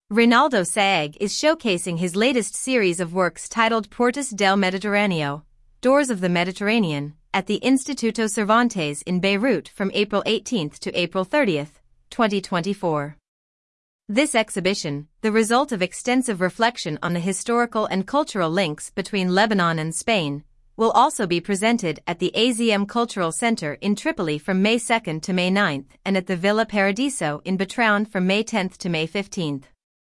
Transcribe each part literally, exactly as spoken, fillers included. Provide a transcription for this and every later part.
Rinaldo Saeg is showcasing his latest series of works titled Puertas del Mediterráneo, Doors of the Mediterranean, at the Instituto Cervantes in Beirut from April eighteenth to April thirtieth, twenty twenty-four. This exhibition, the result of extensive reflection on the historical and cultural links between Lebanon and Spain, will also be presented at the A Z M Cultural Center in Tripoli from May second to May ninth and at the Villa Paradiso in Betraun from May tenth to May fifteenth.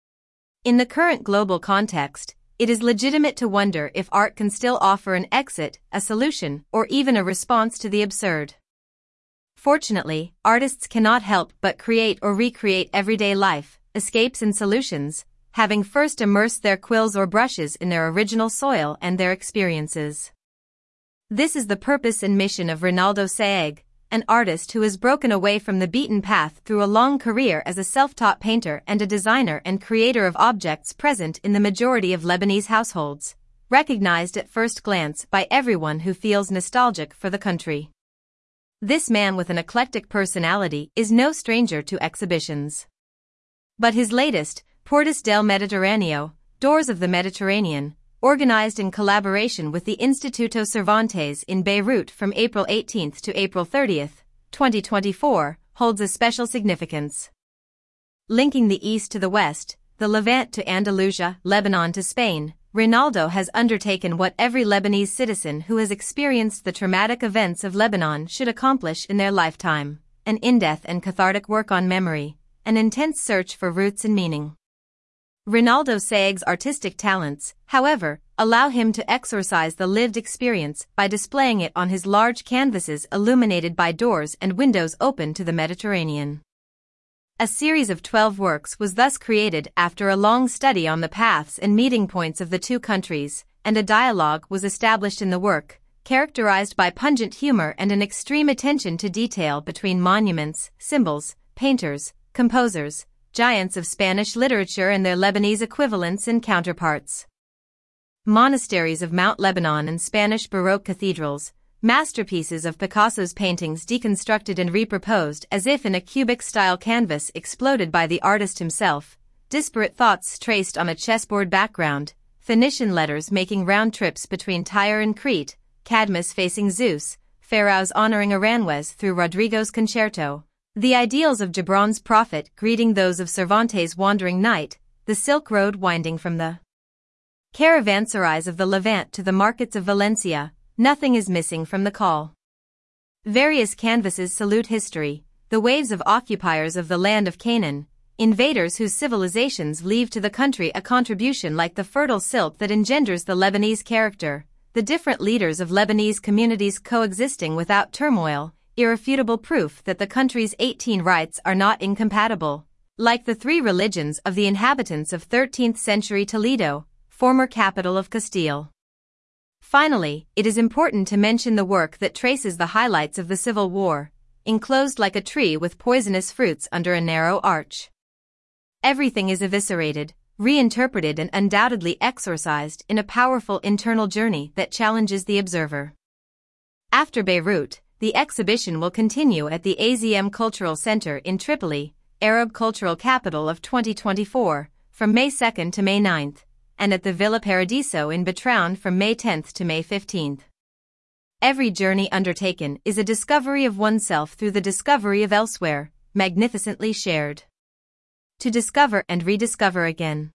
In the current global context, it is legitimate to wonder if art can still offer an exit, a solution, or even a response to the absurd. Fortunately, artists cannot help but create or recreate everyday life, escapes and solutions, having first immersed their quills or brushes in their original soil and their experiences. This is the purpose and mission of Rinaldo Saeg, an artist who has broken away from the beaten path through a long career as a self-taught painter and a designer and creator of objects present in the majority of Lebanese households, recognized at first glance by everyone who feels nostalgic for the country. This man with an eclectic personality is no stranger to exhibitions. But his latest, Puertas del Mediterráneo, Doors of the Mediterranean, organized in collaboration with the Instituto Cervantes in Beirut from April eighteenth to April thirtieth, twenty twenty-four, holds a special significance. Linking the East to the West, the Levant to Andalusia, Lebanon to Spain, Rinaldo has undertaken what every Lebanese citizen who has experienced the traumatic events of Lebanon should accomplish in their lifetime: an in-depth and cathartic work on memory, an intense search for roots and meaning. Rinaldo Saeg's artistic talents, however, allow him to exorcise the lived experience by displaying it on his large canvases illuminated by doors and windows open to the Mediterranean. A series of twelve works was thus created after a long study on the paths and meeting points of the two countries, and a dialogue was established in the work, characterized by pungent humor and an extreme attention to detail between monuments, symbols, painters, composers, giants of Spanish literature and their Lebanese equivalents and counterparts. Monasteries of Mount Lebanon and Spanish Baroque cathedrals, masterpieces of Picasso's paintings deconstructed and reproposed as if in a cubic-style canvas exploded by the artist himself, disparate thoughts traced on a chessboard background, Phoenician letters making round trips between Tyre and Crete, Cadmus facing Zeus, Pharaohs honoring Aranjuez through Rodrigo's concerto, the ideals of Gibran's prophet greeting those of Cervantes' wandering knight, the Silk Road winding from the caravanserais of the Levant to the markets of Valencia, nothing is missing from the call. Various canvases salute history, the waves of occupiers of the land of Canaan, invaders whose civilizations leave to the country a contribution like the fertile silk that engenders the Lebanese character, the different leaders of Lebanese communities coexisting without turmoil, irrefutable proof that the country's eighteen rites are not incompatible, like the three religions of the inhabitants of thirteenth century Toledo, former capital of Castile. Finally, it is important to mention the work that traces the highlights of the Civil War, enclosed like a tree with poisonous fruits under a narrow arch. Everything is eviscerated, reinterpreted and undoubtedly exorcised in a powerful internal journey that challenges the observer. After Beirut, the exhibition will continue at the A Z M Cultural Center in Tripoli, Arab cultural capital of twenty twenty-four, from May second to May ninth, and at the Villa Paradiso in Betraun from May tenth to May fifteenth. Every journey undertaken is a discovery of oneself through the discovery of elsewhere, magnificently shared. To discover and rediscover again.